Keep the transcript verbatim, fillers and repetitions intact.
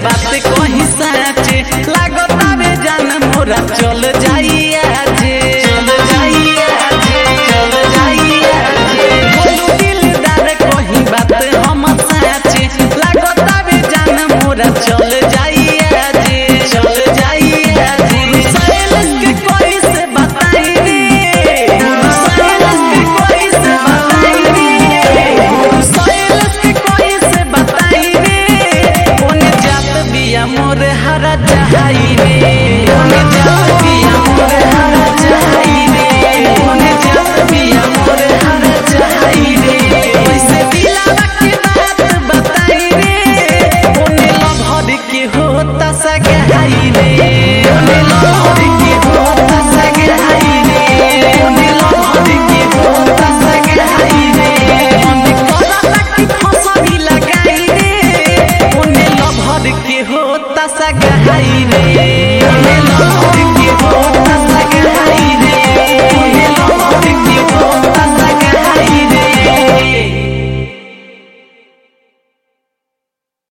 बात कहीं साचे लागता बे जान मोरा चल जाइया जे चल जाइया जे चल जाइया जे बोलू दिलदार कहीं बात हम साचे लागता बे जान मोरा चल जाइया जे चल जाइया जे साइलेंस के कोई से बताई रे साइलेंस के कोई से बताई रे साइलेंस के कोई से बताई रे कोने जात बिया मोर हरा जहाई रे कोने जात